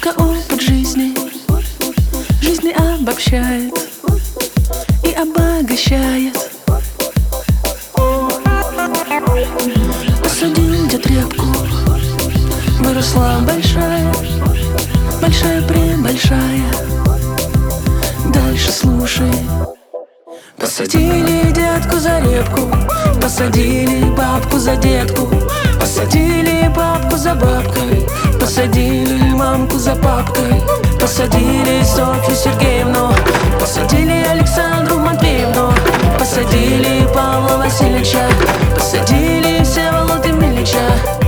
Книжка опыт жизни обобщает и обогащает. Посадил дед репку, выросла большая, большая-пребольшая. Дальше слушай. Посадили дедку за репку, посадили бабку за детку, посадили бабку за бабкой, посадили мамку за папкой, посадили Софью Сергеевну, посадили Александру Матвеевну, посадили Павла Васильевича, посадили Всеволода Милича.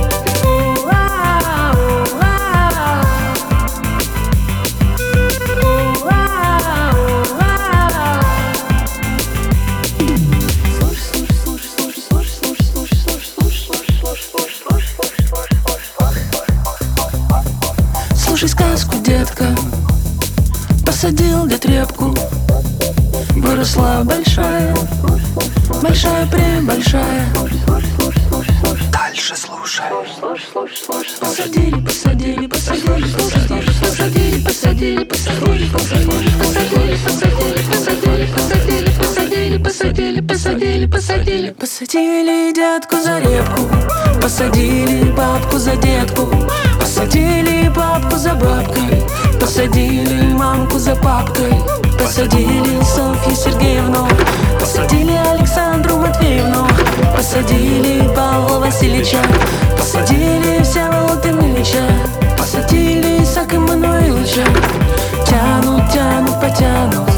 Слушай сказку, детка. Посадил дед репку, выросла большая, большая-пребольшая. Дальше слушай. Посадили, посадили, посадили, посадили, посадили, посадили, посадили, посадили, посадили, посадили, посадили, посадили, посадили, посадили, посадили. Посадили дедку за репку, посадили бабку за детку, посадили бабку за бабкой, посадили мамку за папкой, посадили Софью Сергеевну, посадили Александру Матвеевну, посадили Павла Васильевича, посадили Всеволода Милича, посадили Исаака Эммануиловича. Тянут, тянут, потянут,